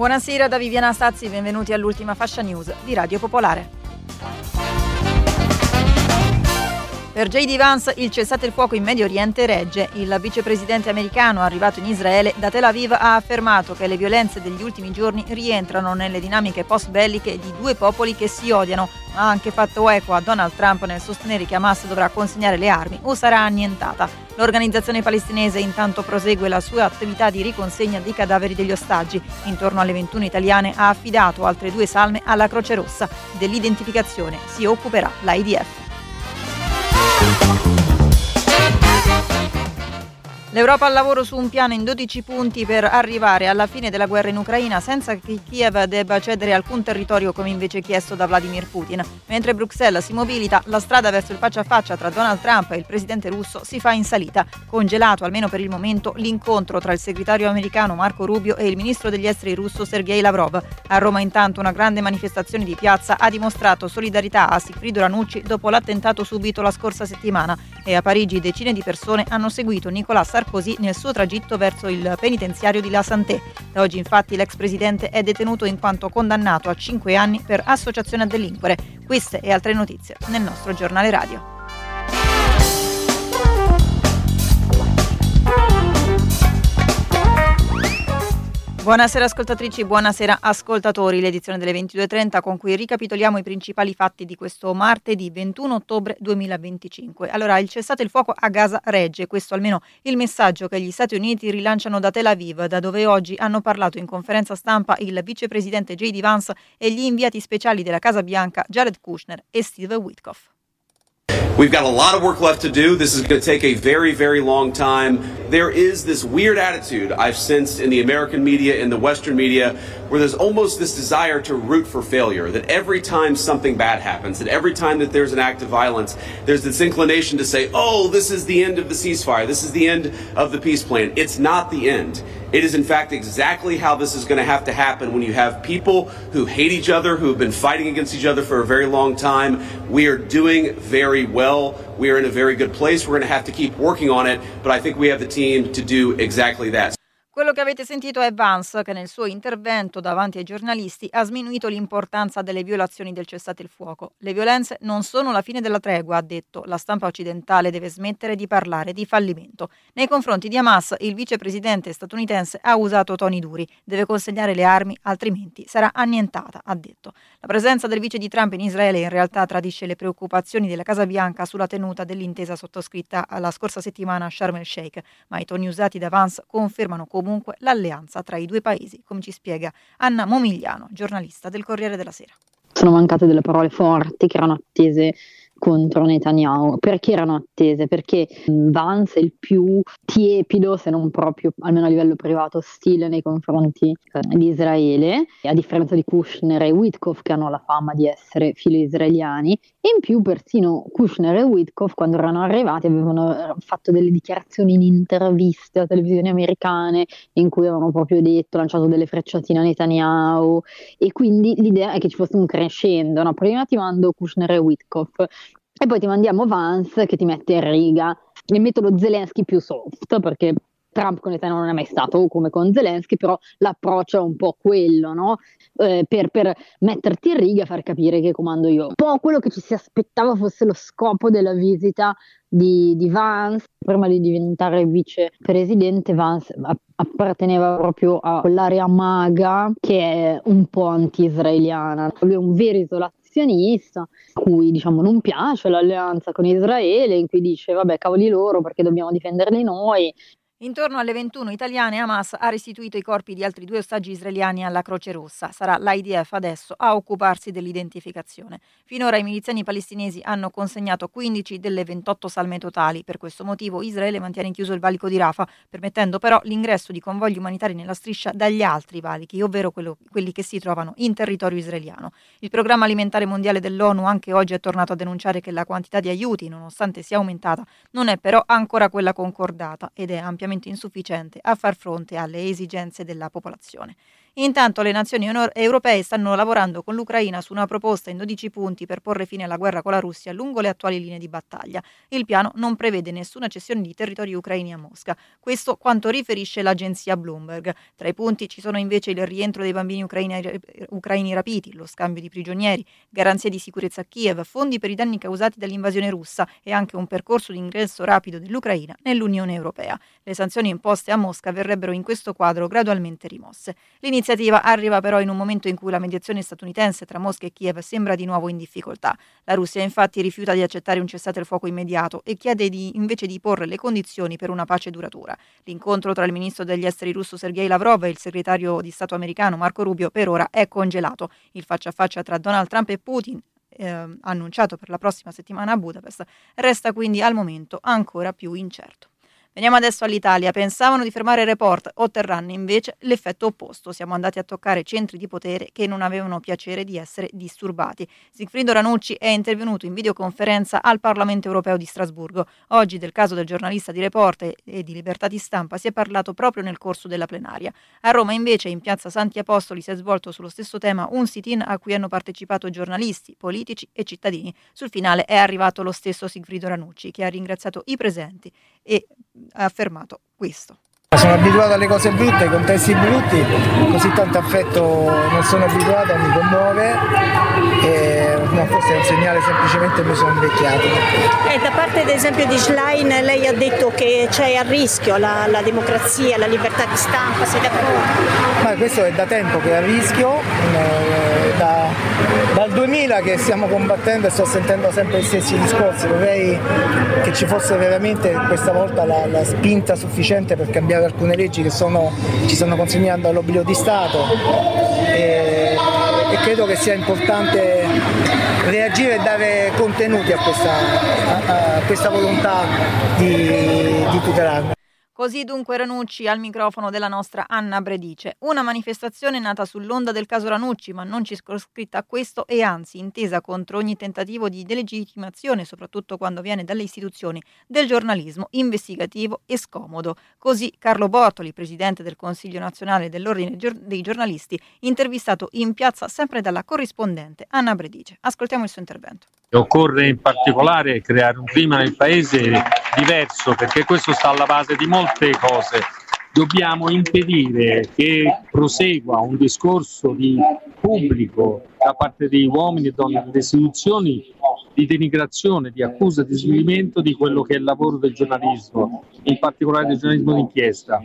Buonasera da Viviana Stazzi, benvenuti all'ultima fascia news di Radio Popolare. Per J.D. Vance il cessate il fuoco in Medio Oriente regge. Il vicepresidente americano arrivato in Israele da Tel Aviv ha affermato che le violenze degli ultimi giorni rientrano nelle dinamiche post-belliche di due popoli che si odiano, ma ha anche fatto eco a Donald Trump nel sostenere che Hamas dovrà consegnare le armi o sarà annientata. L'organizzazione palestinese intanto prosegue la sua attività di riconsegna dei cadaveri degli ostaggi. Intorno alle 21 italiane ha affidato altre 2 salme alla Croce Rossa. Dell'identificazione si occuperà l'IDF. L'Europa al lavoro su un piano in 12 punti per arrivare alla fine della guerra in Ucraina senza che Kiev debba cedere alcun territorio come invece chiesto da Vladimir Putin. Mentre Bruxelles si mobilita, la strada verso il faccia a faccia tra Donald Trump e il presidente russo si fa in salita. Congelato, almeno per il momento, l'incontro tra il segretario americano Marco Rubio e il ministro degli esteri russo Sergei Lavrov. A Roma intanto una grande manifestazione di piazza ha dimostrato solidarietà a Sigfrido Ranucci dopo l'attentato subito la scorsa settimana e a Parigi decine di persone hanno seguito Nicolas Sarkozy nel suo tragitto verso il penitenziario di La Santé. Da oggi infatti l'ex presidente è detenuto in quanto condannato a 5 anni per associazione a delinquere. Queste e altre notizie nel nostro giornale radio. Buonasera ascoltatrici, buonasera ascoltatori. L'edizione delle 22.30 con cui ricapitoliamo i principali fatti di questo martedì 21 ottobre 2025. Allora, il cessate il fuoco a Gaza regge, questo almeno il messaggio che gli Stati Uniti rilanciano da Tel Aviv, da dove oggi hanno parlato in conferenza stampa il vicepresidente J.D. Vance e gli inviati speciali della Casa Bianca Jared Kushner e Steve Witkoff. We've got a lot of work left to do. This is going to take a very, very long time. There is this weird attitude I've sensed in the American media, in the Western media, where there's almost this desire to root for failure, that every time something bad happens, that every time that there's an act of violence, there's this inclination to say, oh, this is the end of the ceasefire, this is the end of the peace plan. It's not the end. It is in fact exactly how this is going to have to happen when you have people who hate each other, who have been fighting against each other for a very long time. We are doing very well. We are in a very good place. We're going to have to keep working on it, but I think we have the team to do exactly that. Quello che avete sentito è Vance che nel suo intervento davanti ai giornalisti ha sminuito l'importanza delle violazioni del cessate il fuoco. Le violenze non sono la fine della tregua, ha detto. La stampa occidentale deve smettere di parlare di fallimento. Nei confronti di Hamas il vicepresidente statunitense ha usato toni duri. Deve consegnare le armi, altrimenti sarà annientata, ha detto. La presenza del vice di Trump in Israele in realtà tradisce le preoccupazioni della Casa Bianca sulla tenuta dell'intesa sottoscritta la scorsa settimana a Sharm el Sheikh, ma i toni usati da Vance confermano comunque l'alleanza tra i due paesi, come ci spiega Anna Momigliano, giornalista del Corriere della Sera. Sono mancate delle parole forti che erano attese contro Netanyahu. Perché erano attese? Perché Vance è il più tiepido, se non proprio, almeno a livello privato, ostile nei confronti di Israele, a differenza di Kushner e Witkoff, che hanno la fama di essere filo israeliani. E in più persino Kushner e Witkoff, quando erano arrivati, avevano fatto delle dichiarazioni in interviste a televisioni americane in cui avevano proprio detto, lanciato delle frecciatine a Netanyahu, e quindi l'idea è che ci fosse un crescendo, no? Prima ti mando Kushner e Witkoff e poi ti mandiamo Vance che ti mette in riga il metodo Zelensky più soft, perché Trump con Netanyahu non è mai stato come con Zelensky, però l'approccio è un po' quello, no? Per metterti in riga e far capire che comando io. Un po' quello che ci si aspettava fosse lo scopo della visita di Vance. Prima di diventare vicepresidente, Vance apparteneva proprio a quell'area MAGA che è un po' anti-israeliana. Lui è un vero isolazionista, cui diciamo non piace l'alleanza con Israele, in cui dice vabbè cavoli loro perché dobbiamo difenderli noi. Intorno alle 21 italiane Hamas ha restituito i corpi di altri 2 ostaggi israeliani alla Croce Rossa. Sarà l'IDF adesso a occuparsi dell'identificazione. Finora i miliziani palestinesi hanno consegnato 15 delle 28 salme totali. Per questo motivo Israele mantiene chiuso il valico di Rafah, permettendo però l'ingresso di convogli umanitari nella striscia dagli altri valichi, ovvero quelli che si trovano in territorio israeliano. Il Programma Alimentare Mondiale dell'ONU anche oggi è tornato a denunciare che la quantità di aiuti, nonostante sia aumentata, non è però ancora quella concordata ed è ampiamente insufficiente a far fronte alle esigenze della popolazione. Intanto le nazioni europee stanno lavorando con l'Ucraina su una proposta in 12 punti per porre fine alla guerra con la Russia lungo le attuali linee di battaglia. Il piano non prevede nessuna cessione di territori ucraini a Mosca. Questo quanto riferisce l'agenzia Bloomberg. Tra i punti ci sono invece il rientro dei bambini ucraini rapiti, lo scambio di prigionieri, garanzie di sicurezza a Kiev, fondi per i danni causati dall'invasione russa e anche un percorso di ingresso rapido dell'Ucraina nell'Unione Europea. Le sanzioni imposte a Mosca verrebbero in questo quadro gradualmente rimosse. L'iniziativa arriva però in un momento in cui la mediazione statunitense tra Mosca e Kiev sembra di nuovo in difficoltà. La Russia infatti rifiuta di accettare un cessate il fuoco immediato e chiede invece di porre le condizioni per una pace duratura. L'incontro tra il ministro degli esteri russo Sergei Lavrov e il segretario di Stato americano Marco Rubio per ora è congelato. Il faccia a faccia tra Donald Trump e Putin, annunciato per la prossima settimana a Budapest, resta quindi al momento ancora più incerto. Veniamo adesso all'Italia. Pensavano di fermare Report, otterranno invece l'effetto opposto. Siamo andati a toccare centri di potere che non avevano piacere di essere disturbati. Sigfrido Ranucci è intervenuto in videoconferenza al Parlamento europeo di Strasburgo. Oggi del caso del giornalista di Report e di Libertà di Stampa si è parlato proprio nel corso della plenaria. A Roma invece in piazza Santi Apostoli si è svolto sullo stesso tema un sit-in a cui hanno partecipato giornalisti, politici e cittadini. Sul finale è arrivato lo stesso Sigfrido Ranucci che ha ringraziato i presenti e ha affermato questo. Sono abituato alle cose brutte, ai contesti brutti, così tanto affetto non sono abituato, mi commuove e no, forse è un segnale semplicemente che mi sono invecchiato. E da parte ad esempio di Schlein lei ha detto che c'è a rischio la democrazia, la libertà di stampa, sei d'accordo? Ma questo è da tempo che è a rischio, dal 2000 che stiamo combattendo e sto sentendo sempre gli stessi discorsi. Vorrei che ci fosse veramente questa volta la spinta sufficiente per cambiare alcune leggi che ci stanno consegnando all'oblio di Stato e credo che sia importante reagire e dare contenuti a questa volontà di tutelarla. Così dunque Ranucci al microfono della nostra Anna Bredice. Una manifestazione nata sull'onda del caso Ranucci, ma non circoscritta a questo e anzi intesa contro ogni tentativo di delegittimazione, soprattutto quando viene dalle istituzioni del giornalismo investigativo e scomodo. Così Carlo Bortoli, presidente del Consiglio nazionale dell'Ordine dei giornalisti, intervistato in piazza sempre dalla corrispondente Anna Bredice. Ascoltiamo il suo intervento. Occorre in particolare creare un clima nel paese diverso, perché questo sta alla base di molte cose. Dobbiamo impedire che prosegua un discorso di pubblico da parte di uomini e donne delle istituzioni di denigrazione, di accusa, di svilimento di quello che è il lavoro del giornalismo, in particolare del giornalismo d'inchiesta.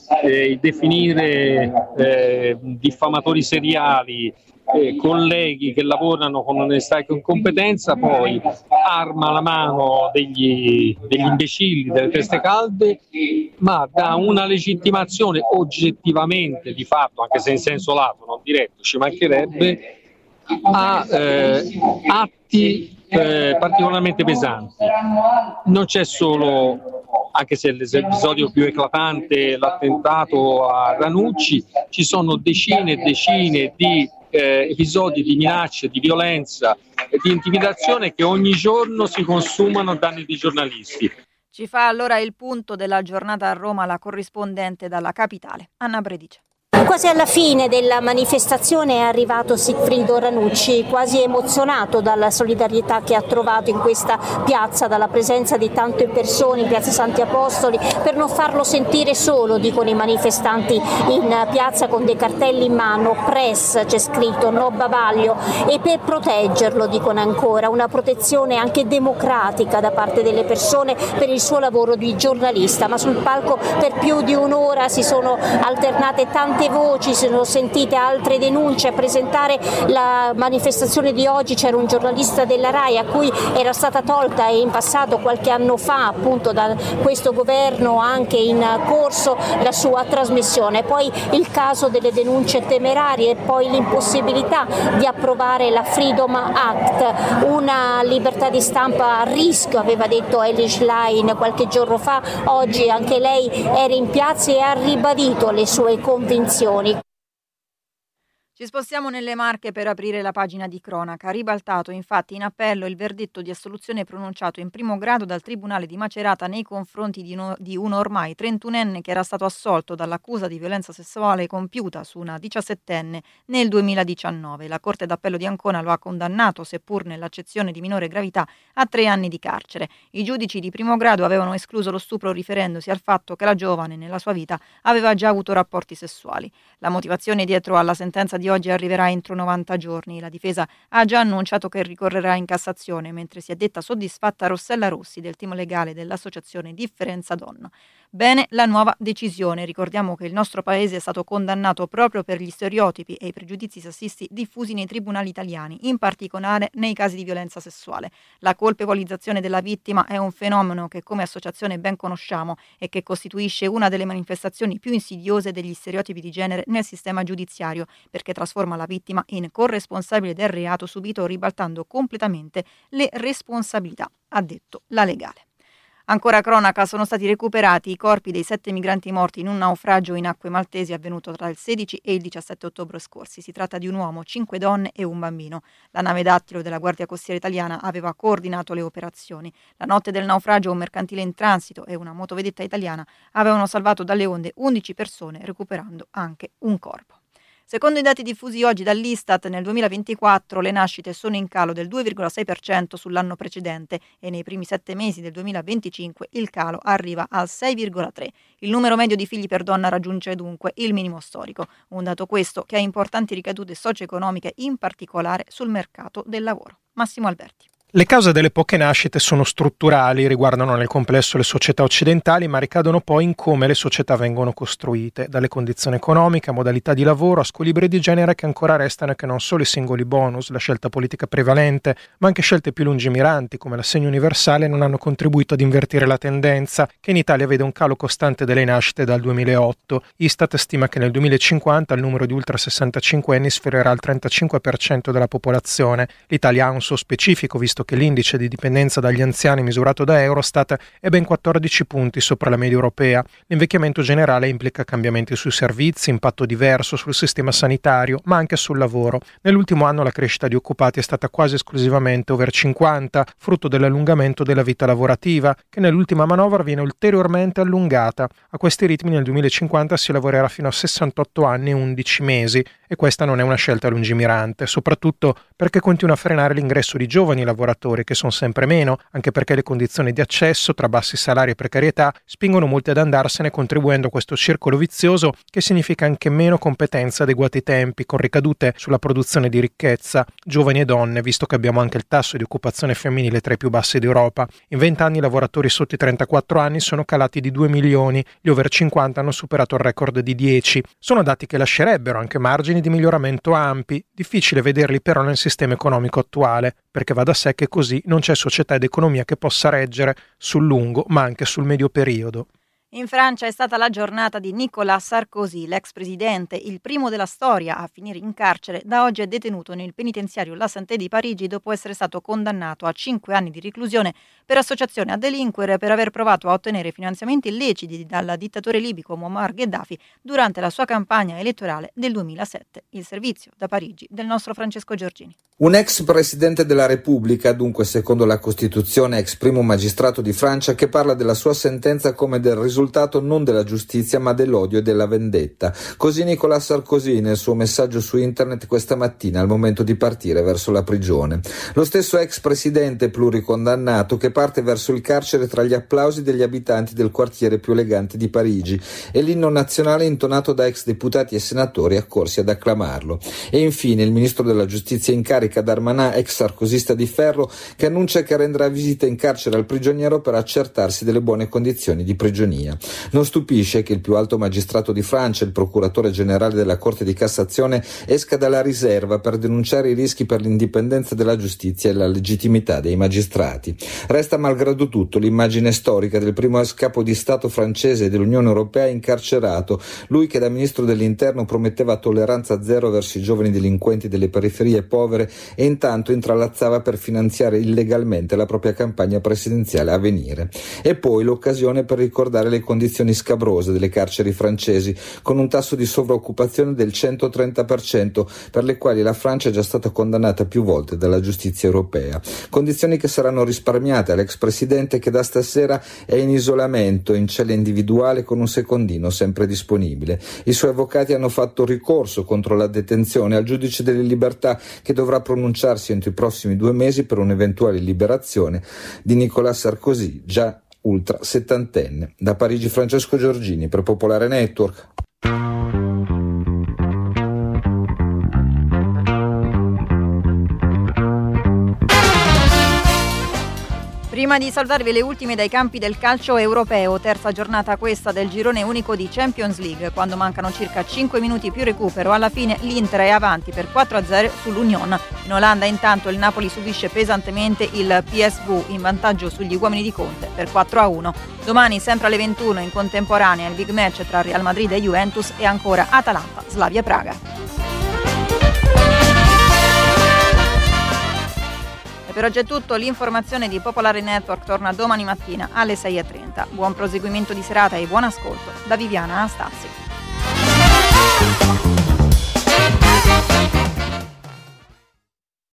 Definire diffamatori seriali colleghi che lavorano con onestà e con competenza, poi arma alla mano degli imbecilli, delle teste calde, ma dà una legittimazione oggettivamente di fatto, anche se in senso lato, non diretto, ci mancherebbe, a atti particolarmente pesanti. Non c'è solo, anche se l'episodio più eclatante, l'attentato a Ranucci, ci sono decine e decine di episodi di minacce, di violenza e di intimidazione che ogni giorno si consumano a danni di giornalisti. Ci fa allora il punto della giornata a Roma la corrispondente dalla capitale, Anna Bredice. Quasi alla fine della manifestazione è arrivato Sigfrido Ranucci, quasi emozionato dalla solidarietà che ha trovato in questa piazza, dalla presenza di tante persone in piazza Santi Apostoli, per non farlo sentire solo, dicono i manifestanti in piazza con dei cartelli in mano, press c'è scritto, no bavaglio, e per proteggerlo, dicono ancora, una protezione anche democratica da parte delle persone per il suo lavoro di giornalista. Ma sul palco per più di un'ora si sono alternate tante voci, si sono sentite altre denunce. A presentare la manifestazione di oggi c'era un giornalista della RAI a cui era stata tolta in passato, qualche anno fa, appunto da questo governo anche in corso, la sua trasmissione. Poi il caso delle denunce temerarie e poi l'impossibilità di approvare la Freedom Act, una libertà di stampa a rischio, aveva detto Elly Schlein qualche giorno fa. Oggi anche lei era in piazza e ha ribadito le sue convinzioni. Ci spostiamo nelle Marche per aprire la pagina di cronaca. Ribaltato infatti in appello il verdetto di assoluzione pronunciato in primo grado dal Tribunale di Macerata nei confronti di uno ormai 31enne che era stato assolto dall'accusa di violenza sessuale compiuta su una 17enne nel 2019. La Corte d'Appello di Ancona lo ha condannato, seppur nell'accezione di minore gravità, a 3 anni di carcere. I giudici di primo grado avevano escluso lo stupro riferendosi al fatto che la giovane nella sua vita aveva già avuto rapporti sessuali. La motivazione dietro alla sentenza di oggi arriverà entro 90 giorni. La difesa ha già annunciato che ricorrerà in Cassazione, mentre si è detta soddisfatta Rossella Rossi del team legale dell'associazione Differenza Donna. Bene la nuova decisione. Ricordiamo che il nostro paese è stato condannato proprio per gli stereotipi e i pregiudizi sessisti diffusi nei tribunali italiani, in particolare nei casi di violenza sessuale. La colpevolizzazione della vittima è un fenomeno che come associazione ben conosciamo e che costituisce una delle manifestazioni più insidiose degli stereotipi di genere nel sistema giudiziario, perché trasforma la vittima in corresponsabile del reato subito, ribaltando completamente le responsabilità, ha detto la legale. Ancora cronaca, sono stati recuperati i corpi dei 7 migranti morti in un naufragio in acque maltesi avvenuto tra il 16 e il 17 ottobre scorsi. Si tratta di un uomo, 5 donne e un bambino. La nave dattilo della Guardia Costiera Italiana aveva coordinato le operazioni. La notte del naufragio un mercantile in transito e una motovedetta italiana avevano salvato dalle onde 11 persone, recuperando anche un corpo. Secondo i dati diffusi oggi dall'Istat, nel 2024 le nascite sono in calo del 2,6% sull'anno precedente e nei primi 7 mesi del 2025 il calo arriva al 6,3%. Il numero medio di figli per donna raggiunge dunque il minimo storico, un dato questo che ha importanti ricadute socio-economiche, in particolare sul mercato del lavoro. Massimo Alberti. Le cause delle poche nascite sono strutturali, riguardano nel complesso le società occidentali, ma ricadono poi in come le società vengono costruite, dalle condizioni economiche a modalità di lavoro a squilibri di genere che ancora restano e che non solo i singoli bonus, la scelta politica prevalente, ma anche scelte più lungimiranti come l'assegno universale non hanno contribuito ad invertire la tendenza, che in Italia vede un calo costante delle nascite dal 2008. Istat stima che nel 2050 il numero di ultra 65enni sfiorerà il 35% della popolazione. L'Italia ha un suo specifico, visto che l'indice di dipendenza dagli anziani misurato da Eurostat è ben 14 punti sopra la media europea. L'invecchiamento generale implica cambiamenti sui servizi, impatto diverso sul sistema sanitario, ma anche sul lavoro. Nell'ultimo anno la crescita di occupati è stata quasi esclusivamente over 50, frutto dell'allungamento della vita lavorativa, che nell'ultima manovra viene ulteriormente allungata. A questi ritmi nel 2050 si lavorerà fino a 68 anni e 11 mesi, e questa non è una scelta lungimirante, soprattutto perché continua a frenare l'ingresso di giovani lavoratori, che sono sempre meno, anche perché le condizioni di accesso tra bassi salari e precarietà spingono molti ad andarsene, contribuendo a questo circolo vizioso che significa anche meno competenze, adeguati tempi, con ricadute sulla produzione di ricchezza, giovani e donne, visto che abbiamo anche il tasso di occupazione femminile tra i più bassi d'Europa. In 20 anni i lavoratori sotto i 34 anni sono calati di 2 milioni, gli over 50 hanno superato il record di 10. Sono dati che lascerebbero anche margini di miglioramento ampi, difficile vederli però nel sistema economico attuale, perché va da sé che così non c'è società ed economia che possa reggere sul lungo ma anche sul medio periodo. In Francia è stata la giornata di Nicolas Sarkozy, l'ex presidente, il primo della storia a finire in carcere. Da oggi è detenuto nel penitenziario La Santé di Parigi dopo essere stato condannato a 5 anni di reclusione per associazione a delinquere per aver provato a ottenere finanziamenti illeciti dal dittatore libico Muammar Gheddafi durante la sua campagna elettorale del 2007. Il servizio da Parigi del nostro Francesco Giorgini. Un ex presidente della Repubblica, dunque secondo la Costituzione ex primo magistrato di Francia, che parla della sua sentenza come del risultato non della giustizia ma dell'odio e della vendetta. Così Nicolas Sarkozy nel suo messaggio su internet questa mattina al momento di partire verso la prigione. Lo stesso ex presidente pluricondannato che parte verso il carcere tra gli applausi degli abitanti del quartiere più elegante di Parigi e l'inno nazionale intonato da ex deputati e senatori accorsi ad acclamarlo. E infine il ministro della giustizia in carica Darmanin, ex sarcosista di ferro, che annuncia che renderà visita in carcere al prigioniero per accertarsi delle buone condizioni di prigionia. Non stupisce che il più alto magistrato di Francia, il procuratore generale della Corte di Cassazione, esca dalla riserva per denunciare i rischi per l'indipendenza della giustizia e la legittimità dei magistrati. Resta malgrado tutto l'immagine storica del primo ex capo di Stato francese e dell'Unione Europea incarcerato, lui che da ministro dell'Interno prometteva tolleranza zero verso i giovani delinquenti delle periferie povere e intanto intralazzava per finanziare illegalmente la propria campagna presidenziale a venire. E poi l'occasione per ricordare le condizioni scabrose delle carceri francesi, con un tasso di sovraoccupazione del 130%, per le quali la Francia è già stata condannata più volte dalla giustizia europea. Condizioni che saranno risparmiate all'ex presidente, che da stasera è in isolamento, in cella individuale, con un secondino sempre disponibile. I suoi avvocati hanno fatto ricorso contro la detenzione al giudice delle libertà, che dovrà pronunciarsi entro i prossimi 2 mesi per un'eventuale liberazione di Nicolas Sarkozy, già ultra settantenne. Da Parigi Francesco Giorgini per Popolare Network. Prima di salutarvi le ultime dai campi del calcio europeo, terza giornata questa del girone unico di Champions League, quando mancano circa 5 minuti più recupero, alla fine l'Inter è avanti per 4-0 sull'Union. In Olanda intanto il Napoli subisce pesantemente il PSV, in vantaggio sugli uomini di Conte per 4-1. Domani sempre alle 21 in contemporanea il big match tra Real Madrid e Juventus e ancora Atalanta-Slavia Praga. Per oggi è tutto, l'informazione di Popolare Network torna domani mattina alle 6:30. Buon proseguimento di serata e buon ascolto da Viviana Anastasi.